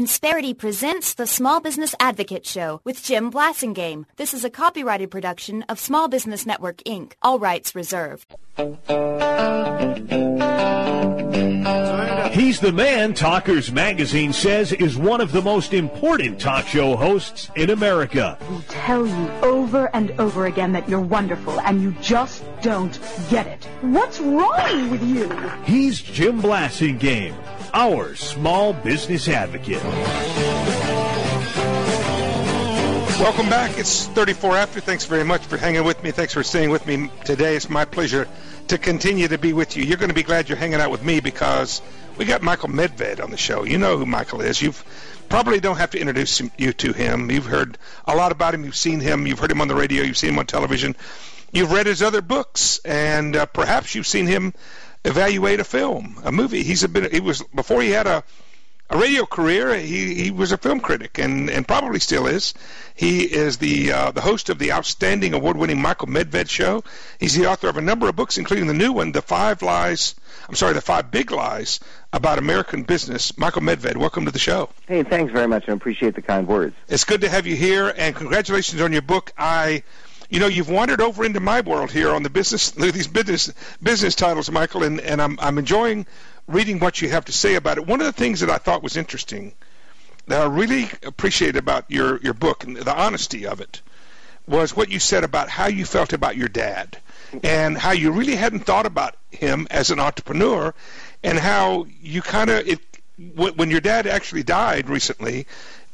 Insperity presents the Small Business Advocate Show with Jim Blasingame. This is a copyrighted production of Small Business Network, Inc. All rights reserved. He's the man Talkers Magazine says is one of the most important talk show hosts in America. We tell you over and over again that you're wonderful, and you just don't get it. What's wrong with you? He's Jim Blasingame, our small business advocate. Welcome back. It's 34 after. Thanks very much for hanging with me. Thanks for staying with me today. It's my pleasure to continue to be with you. You're going to be glad you're hanging out with me because we got Michael Medved on the show. You know who Michael is. You probably don't have to introduce you to him. You've heard a lot about him. You've seen him. You've heard him on the radio. You've seen him on television. You've read his other books, and perhaps you've seen him evaluate a film, a movie. He was before he had a radio career. He was a film critic, and probably still is. He is the host of the outstanding award-winning Michael Medved Show. He's the author of a number of books, including the new one, The Five Big Lies About American Business. Michael Medved, welcome to the show. Hey, thanks very much. I appreciate the kind words. It's good to have you here, and congratulations on your book. You've wandered over into my world here on these business titles, Michael, and I'm enjoying reading what you have to say about it. One of the things that I thought was interesting, that I really appreciate about your book and the honesty of it, was what you said about how you felt about your dad and how you really hadn't thought about him as an entrepreneur, and how you when your dad actually died recently,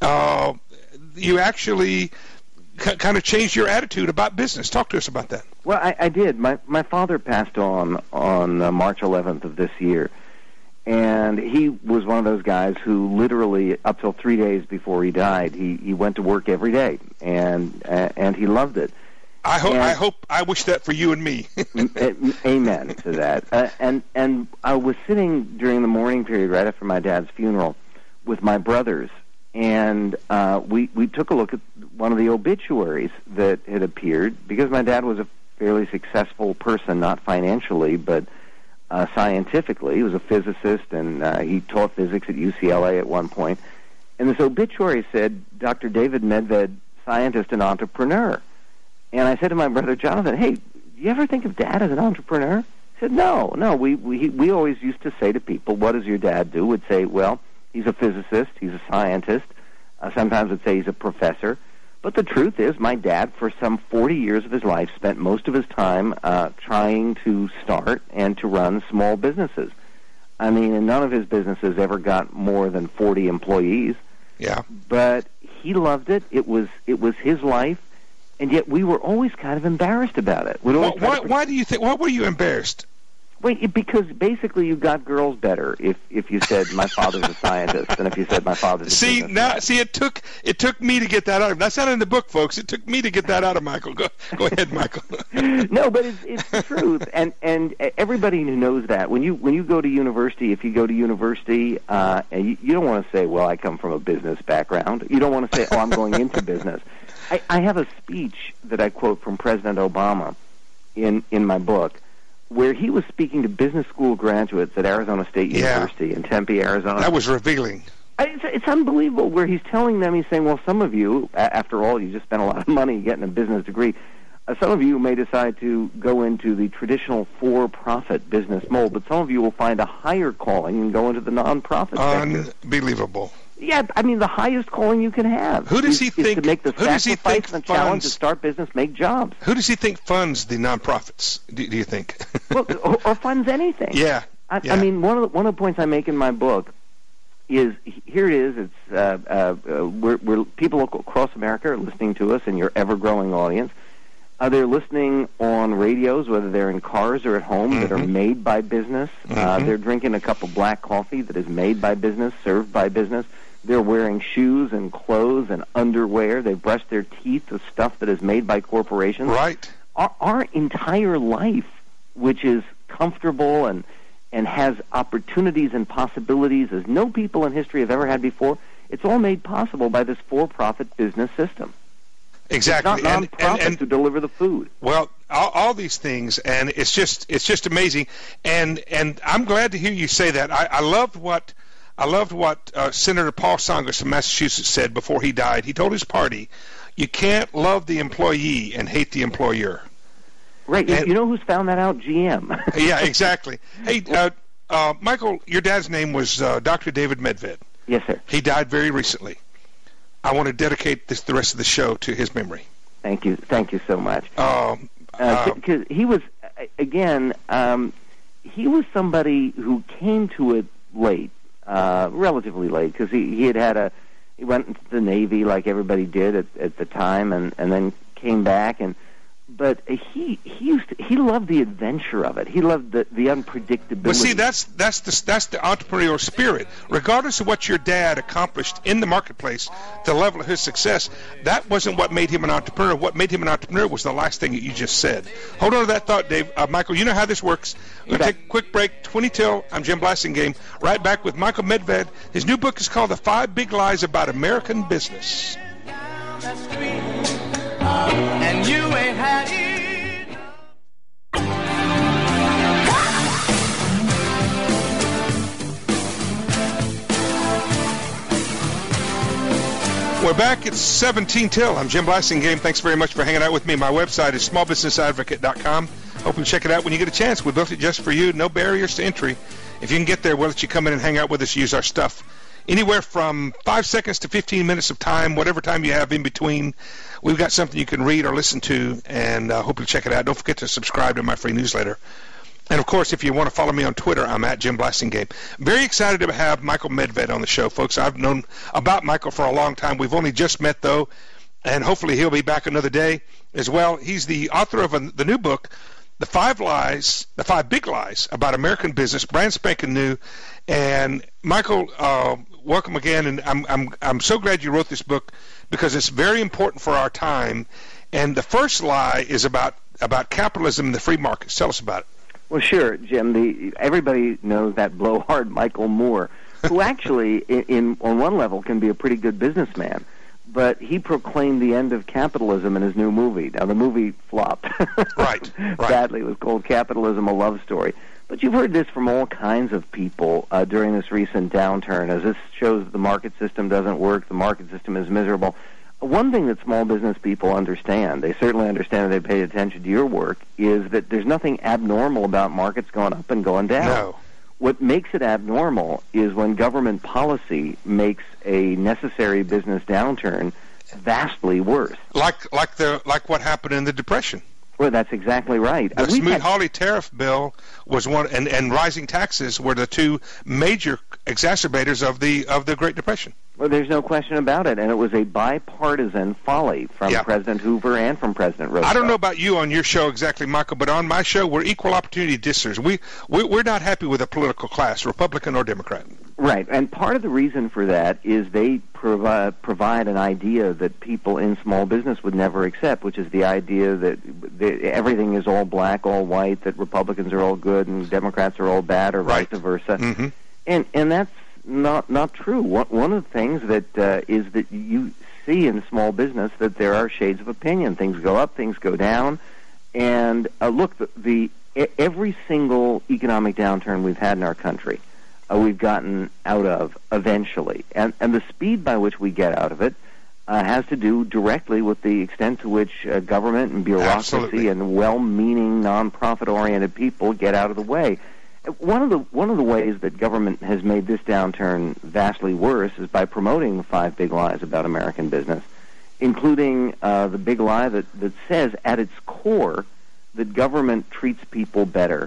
you actually kind of changed your attitude about business. Talk to us about that. Well, I did. My father passed on March 11th of this year, and he was one of those guys who literally, up till 3 days before he died, he went to work every day, and he loved it. I wish that for you and me. Amen to that. And I was sitting during the mourning period right after my dad's funeral with my brothers, and we took a look at one of the obituaries that had appeared, because my dad was a fairly successful person, not financially, but scientifically. He was a physicist, and he taught physics at UCLA at one point. And this obituary said, Dr. David Medved, scientist and entrepreneur. And I said to my brother Jonathan, hey, do you ever think of Dad as an entrepreneur? He said, no. We always used to say to people, what does your dad do? We'd say, well, he's a physicist, he's a scientist. Sometimes we'd say he's a professor. But the truth is, my dad, for some 40 years of his life, spent most of his time trying to start and to run small businesses. I mean, and none of his businesses ever got more than 40 employees. Yeah. But he loved it. It was his life, and yet we were always kind of embarrassed about it. Why do you think? Why were you embarrassed? Wait, because basically you got girls better if you said my father's a scientist than if you said my father's a businessman. It took me to get that out of him. That's not in the book, folks. It took me to get that out of Michael. Go ahead, Michael. No, but it's the truth, and everybody knows that. When you go to university, if you go to university, and you don't want to say, well, I come from a business background. You don't want to say, oh, I'm going into business. I have a speech that I quote from President Obama in my book, where he was speaking to business school graduates at Arizona State University in Tempe, Arizona. That was revealing. It's unbelievable, where he's telling them, he's saying, well, some of you, after all, you just spent a lot of money getting a business degree, some of you may decide to go into the traditional for-profit business mold, but some of you will find a higher calling and go into the non-profit sector. Unbelievable. Yeah, I mean, the highest calling you can have. Who does he think? To make the sacrifice and the challenge to start business, make jobs. Who does he think funds the nonprofits? Do you think? Well, or funds anything. Yeah. I mean, one of the points I make in my book is, here it is. It's we're people across America are listening to us, and your ever-growing audience. They're listening on radios, whether they're in cars or at home, that are made by business. They're drinking a cup of black coffee that is made by business, served by business. They're wearing shoes and clothes and underwear. They brush their teeth with stuff that is made by corporations. Right. Our entire life, which is comfortable and has opportunities and possibilities as no people in history have ever had before, it's all made possible by this for-profit business system. Exactly. It's not nonprofit to deliver the food. Well, all these things, and it's just amazing. And I'm glad to hear you say that. I loved what I loved what Senator Paul Tsongas from Massachusetts said before he died. He told his party, you can't love the employee and hate the employer. Right. And, you know who's found that out? GM. Yeah, exactly. Hey, Michael, your dad's name was Dr. David Medved. Yes, sir. He died very recently. I want to dedicate the rest of the show to his memory. Thank you. Thank you so much. Because he was, again, he was somebody who came to it late, relatively late, because he went into the Navy like everybody did at the time, and then came back, but he loved the adventure of it. He loved the unpredictability. But see, that's the entrepreneurial spirit. Regardless of what your dad accomplished in the marketplace, the level of his success, that wasn't what made him an entrepreneur. What made him an entrepreneur was the last thing that you just said. Hold on to that thought, Dave. Michael, you know how this works. We're going to take a quick break. 20 till. I'm Jim Blasingame. Right back with Michael Medved. His new book is called The 5 Big Lies About American Business. And you ain't had it. We're back. It's 17 till. I'm Jim Blasingame. Thanks very much for hanging out with me. My website is smallbusinessadvocate.com. Hope you check it out when you get a chance. We built it just for you. No barriers to entry. If you can get there, we'll let you come in and hang out with us, use our stuff. Anywhere from 5 seconds to 15 minutes of time, whatever time you have in between, we've got something you can read or listen to, and hope you'll check it out. Don't forget to subscribe to my free newsletter. And, of course, if you want to follow me on Twitter, I'm at Jim Blasingame. Very excited to have Michael Medved on the show, folks. I've known about Michael for a long time. We've only just met, though, and hopefully he'll be back another day as well. He's the author of the new book, The 5 Big Lies About American Business, brand spanking new. And, Michael, welcome again, and I'm so glad you wrote this book because it's very important for our time. And the first lie is about capitalism and the free markets. Tell us about it. Well, sure, Jim. Everybody knows that blowhard Michael Moore, who actually, on one level, can be a pretty good businessman. But he proclaimed the end of capitalism in his new movie. Now, the movie flopped right. badly. It was called Capitalism, A Love Story. But you've heard this from all kinds of people during this recent downturn, as this shows that the market system doesn't work, the market system is miserable. One thing that small business people understand, they certainly understand if they pay attention to your work, is that there's nothing abnormal about markets going up and going down. No. What makes it abnormal is when government policy makes a necessary business downturn vastly worse. Like what happened in the Depression. Well, that's exactly right. The Smoot-Hawley tariff bill was one, and rising taxes were the two major exacerbators of the Great Depression. Well, there's no question about it, and it was a bipartisan folly from President Hoover and from President Roosevelt. I don't know about you on your show exactly, Michael, but on my show, we're equal opportunity dissers. We're not happy with a political class, Republican or Democrat. Right, and part of the reason for that is they provide an idea that people in small business would never accept, which is the idea that everything is all black, all white, that Republicans are all good and Democrats are all bad, or vice versa. Mm-hmm. And that's not true. One of the things that is that you see in small business that there are shades of opinion. Things go up, things go down, and look, every single economic downturn we've had in our country, we've gotten out of eventually, and the speed by which we get out of it has to do directly with the extent to which government and bureaucracy and well-meaning, non-profit-oriented people get out of the way. One of the ways that government has made this downturn vastly worse is by promoting the 5 big lies about American business, including the big lie that says at its core that government treats people better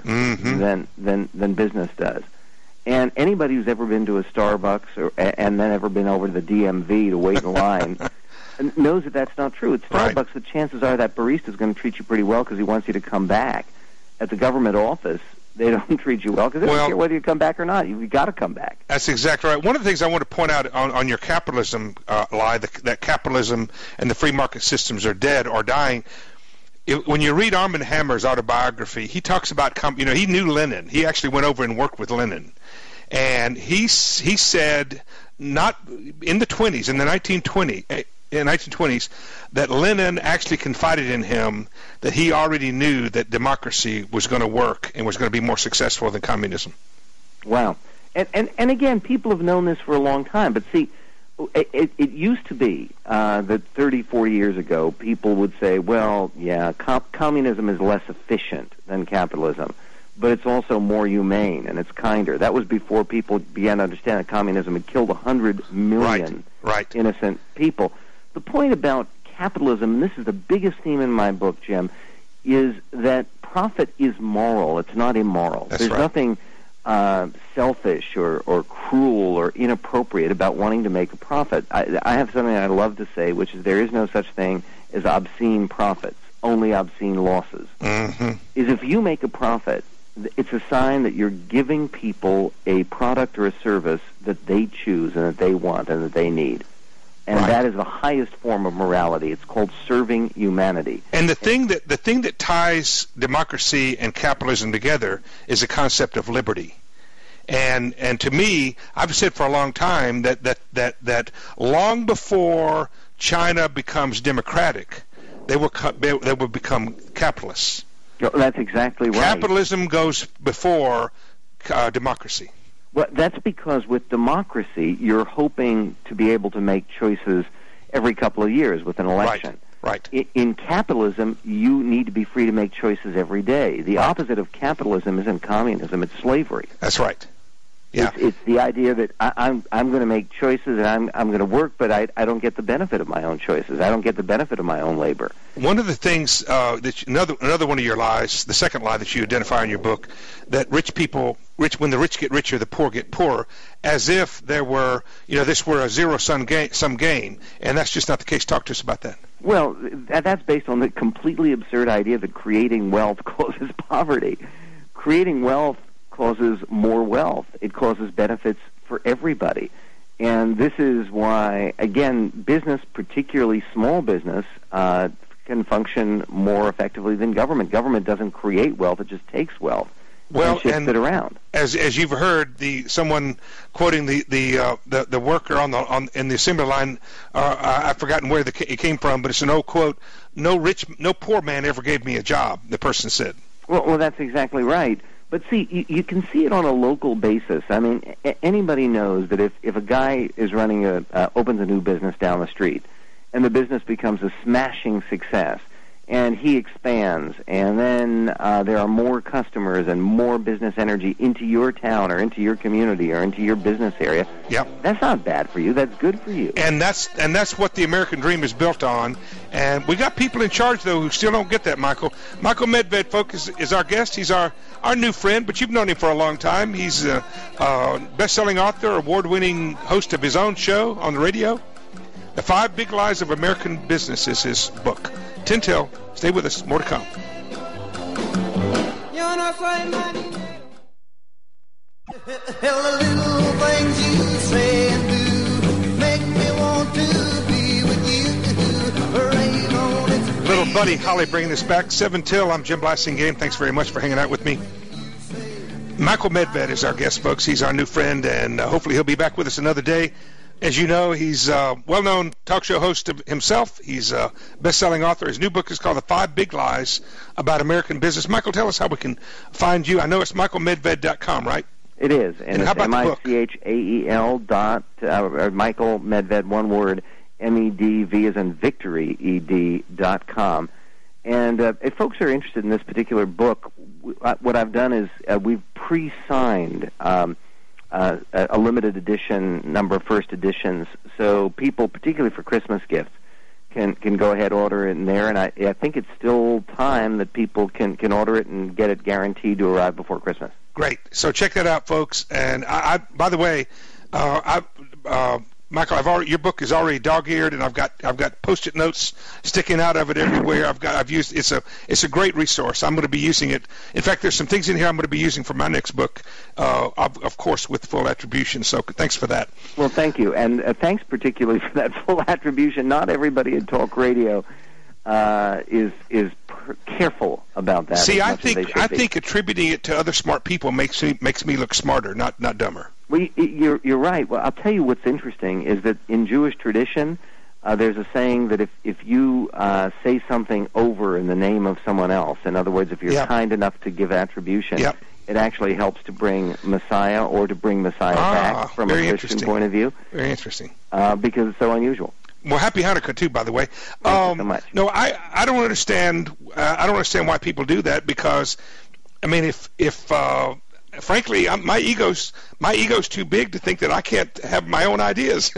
than business does. And anybody who's ever been to a Starbucks and then ever been over to the DMV to wait in line knows that that's not true. At Starbucks, the chances are that barista is going to treat you pretty well because he wants you to come back. At the government office, they don't treat you well because they don't care whether you come back or not. You've got to come back. That's exactly right. One of the things I want to point out on your capitalism lie, that capitalism and the free market systems are dead or dying, when you read Armand Hammer's autobiography, he talks about, he knew Lenin. He actually went over and worked with Lenin. And he said, not in the 20s, in the 1920s, that Lenin actually confided in him that he already knew that democracy was going to work and was going to be more successful than communism. Wow. And again, people have known this for a long time. But see, it used to be that 30, 40 years ago, people would say, well, yeah, communism is less efficient than capitalism, but it's also more humane and it's kinder. That was before people began to understand that communism had killed 100 million innocent people. The point about capitalism, and this is the biggest theme in my book, Jim, is that profit is moral. It's not immoral. That's There's right. nothing selfish or cruel or inappropriate about wanting to make a profit. I have something I love to say, which is there is no such thing as obscene profits, only obscene losses. Mm-hmm. Is if you make a profit, it's a sign that you're giving people a product or a service that they choose and that they want and that they need. And that is the highest form of morality. It's called serving humanity. And the thing that ties democracy and capitalism together is the concept of liberty. And to me, I've said for a long time that long before China becomes democratic, they will become capitalists. That's exactly right. Capitalism goes before democracy. Well, that's because with democracy, you're hoping to be able to make choices every couple of years with an election. Right. In capitalism, you need to be free to make choices every day. The opposite of capitalism isn't communism, it's slavery. That's right. Yeah. It's the idea that I'm going to make choices and I'm going to work, but I don't get the benefit of my own choices. I don't get the benefit of my own labor. One of the things another one of your lies, the second lie that you identify in your book, that when the rich get richer, the poor get poorer, as if there were, this were a zero-sum game, and that's just not the case. Talk to us about that. Well, that's based on the completely absurd idea that creating wealth causes poverty. Creating wealth causes more wealth. It causes benefits for everybody. And this is why, again, business, particularly small business, can function more effectively than government. Government doesn't create wealth, it just takes wealth and shifts it around. As you've heard, someone quoting the worker in the assembly line, I've forgotten where it came from, but it's an old quote, no poor man ever gave me a job, the person said. Well, that's exactly right. But see, you can see it on a local basis. I mean, anybody knows that if a guy is opens a new business down the street, and the business becomes a smashing success, and he expands, and then there are more customers and more business energy into your town or into your community or into your business area. Yep. That's not bad for you. That's good for you. And that's what the American dream is built on. And we got people in charge, though, who still don't get that, Michael. Michael Medved, folks, is our guest. He's our new friend, but you've known him for a long time. He's a best-selling author, award-winning host of his own show on the radio. The 5 Big Lies of American Business is his book. Tintel, stay with us. More to come. You're not saying money. Hell, the little things you say and do make me want to be with you. Little Buddy Holly bringing us back. 7 till. I'm Jim Blasingame. Thanks very much for hanging out with me. Michael Medved is our guest, folks. He's our new friend, and hopefully he'll be back with us another day. As you know, he's a well-known talk show host of himself. He's a best-selling author. His new book is called The 5 Big Lies About American Business. Michael, tell us how we can find you. I know it's michaelmedved.com, right? It is. And how it's about MICHAEL Michael Medved, one word, MEDV as in victory, ED.com. And if folks are interested in this particular book, what I've done is we've pre-signed a limited edition number of first editions, so people, particularly for Christmas gifts, can go ahead, order it in there, and I think it's still time that people can order it and get it guaranteed to arrive before Christmas. Great. So check that out, folks. And I by the way, Michael, your book is already dog-eared, and I've got Post-it notes sticking out of it everywhere. I've used it's a great resource. I'm going to be using it. In fact, there's some things in here I'm going to be using for my next book, of course, with full attribution. So thanks for that. Well, thank you, and thanks particularly for that full attribution. Not everybody in talk radio is careful about that. See, I think attributing it to other smart people makes me look smarter, not dumber. Well, you're right. Well, I'll tell you what's interesting is that in Jewish tradition, there's a saying that if you say something over in the name of someone else, in other words, if you're kind enough to give attribution, It actually helps to bring Messiah or to bring Messiah back from a Christian point of view. Very interesting. Because it's so unusual. Well, happy Hanukkah too, by the way. Thank you so much. No, I don't understand. I don't understand why people do that, because, I mean, if frankly, my ego's too big to think that I can't have my own ideas.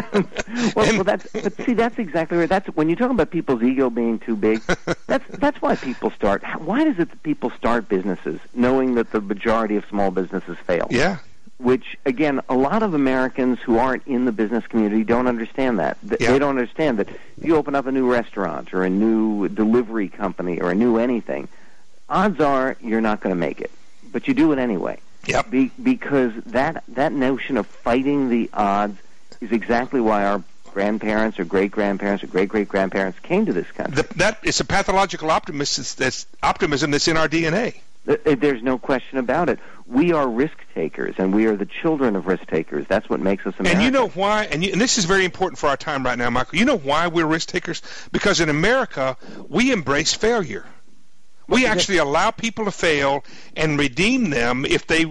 But that's exactly right. That's when you talk about people's ego being too big. That's why people start. Why is it that people start businesses knowing that the majority of small businesses fail? Yeah. Which, again, a lot of Americans who aren't in the business community don't understand that. They don't understand that if you open up a new restaurant or a new delivery company or a new anything, odds are you're not going to make it. But you do it anyway. Yep. Because that notion of fighting the odds is exactly why our grandparents or great-grandparents or great-great-grandparents came to this country. It's a pathological optimism that's in our DNA. There's no question about it. We are risk takers, and we are the children of risk takers. That's what makes us American. And you know why? And this is very important for our time right now, Michael. You know why we're risk takers? Because in America, we embrace failure. We actually allow people to fail and redeem them if they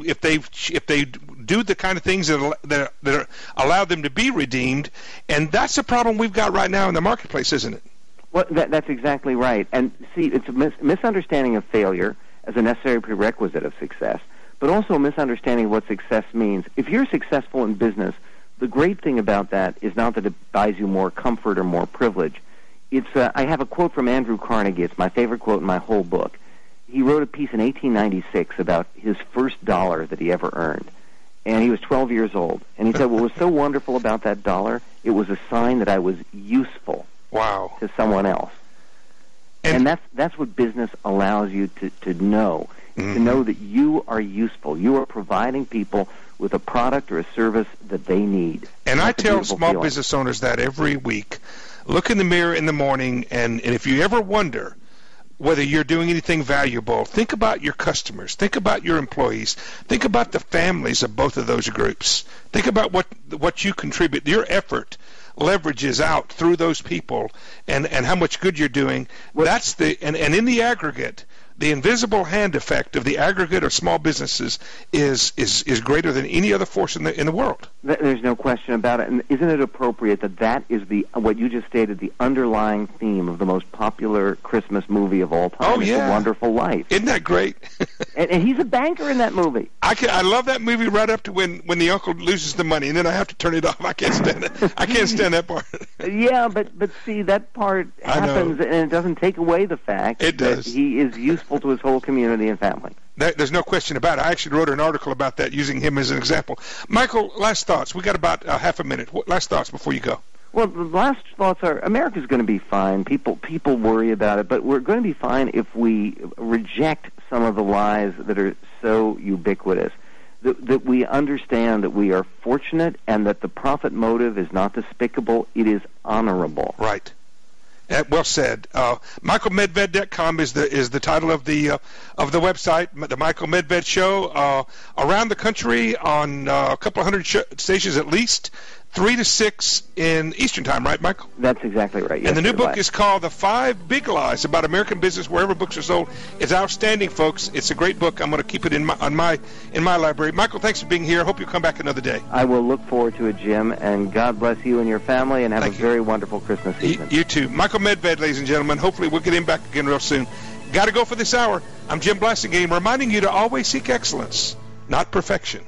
do the kind of things that allow them to be redeemed. And that's a problem we've got right now in the marketplace, isn't it? Well, that's exactly right. And see, it's a misunderstanding of failure as a necessary prerequisite of success, but also a misunderstanding of what success means. If you're successful in business, the great thing about that is not that it buys you more comfort or more privilege. I have a quote from Andrew Carnegie. It's my favorite quote in my whole book. He wrote a piece in 1896 about his first dollar that he ever earned, and he was 12 years old. And he said, what was so wonderful about that dollar, it was a sign that I was useful to someone else. And that's what business allows you to know, to know that you are useful. You are providing people with a product or a service that they need. And I tell small business owners that every week. Look in the mirror in the morning, and if you ever wonder whether you're doing anything valuable, think about your customers. Think about your employees. Think about the families of both of those groups. Think about what you contribute. Your effort leverages out through those people, and how much good you're doing. That's and in the aggregate, the invisible hand effect of the aggregate of small businesses is greater than any other force in the world. There's no question about it. And isn't it appropriate that is what you just stated, the underlying theme of the most popular Christmas movie of all time? Oh, yeah. It's A Wonderful Life. Isn't that great? and he's a banker in that movie. I love that movie right up to when the uncle loses the money, and then I have to turn it off. I can't stand it. I can't stand that part. Yeah, but see, that part happens, and it doesn't take away the fact that he is useful to his whole community and family. There's no question about it. I actually wrote an article about that using him as an example. Michael, last thoughts. We got about half a minute. Last thoughts before you go. Well, the last thoughts are America's going to be fine. People worry about it, but we're going to be fine if we reject some of the lies that are so ubiquitous. That we understand that we are fortunate and that the profit motive is not despicable. It is honorable. Right. Well said. MichaelMedved.com is the title of the website. The Michael Medved Show around the country on a couple of hundred stations at least. 3 to 6 in Eastern Time, right, Michael? That's exactly right. Yes, and the new book is called The 5 Big Lies About American Business Wherever Books Are Sold. It's outstanding, folks. It's a great book. I'm going to keep it in my library. Michael, thanks for being here. I hope you'll come back another day. I will look forward to it, Jim, and God bless you and your family, and have a very wonderful Christmas season. You too. Michael Medved, ladies and gentlemen. Hopefully we'll get him back again real soon. Got to go for this hour. I'm Jim Blasingame, reminding you to always seek excellence, not perfection.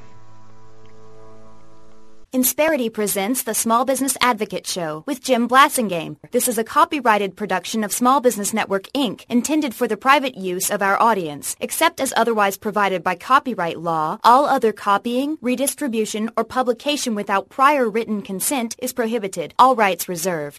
Insperity presents the Small Business Advocate Show with Jim Blasingame. This is a copyrighted production of Small Business Network, Inc., intended for the private use of our audience. Except as otherwise provided by copyright law, all other copying, redistribution, or publication without prior written consent is prohibited. All rights reserved.